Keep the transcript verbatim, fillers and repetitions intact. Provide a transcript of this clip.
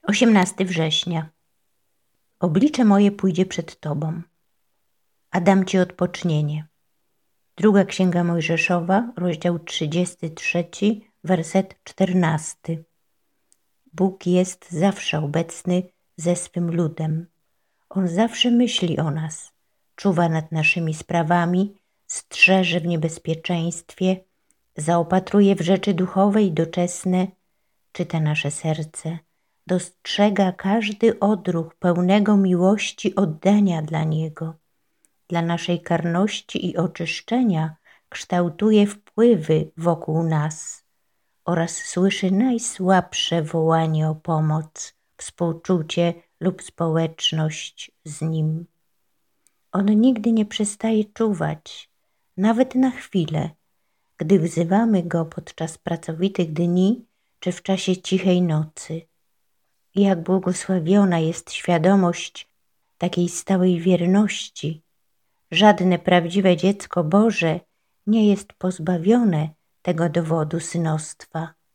osiemnastego września. Oblicze moje pójdzie przed Tobą, a dam Ci odpocznienie. Druga Księga Mojżeszowa, rozdział trzydziesty trzeci, werset czternasty. Bóg jest zawsze obecny ze swym ludem. On zawsze myśli o nas, czuwa nad naszymi sprawami, strzeże w niebezpieczeństwie, zaopatruje w rzeczy duchowe i doczesne, czyta nasze serce, dostrzega każdy odruch pełnego miłości oddania dla Niego. Dla naszej karności i oczyszczenia kształtuje wpływy wokół nas oraz słyszy najsłabsze wołanie o pomoc, współczucie lub społeczność z Nim. On nigdy nie przestaje czuwać, nawet na chwilę, gdy wzywamy Go podczas pracowitych dni czy w czasie cichej nocy. Jak błogosławiona jest świadomość takiej stałej wierności. Żadne prawdziwe dziecko Boże nie jest pozbawione tego dowodu synostwa.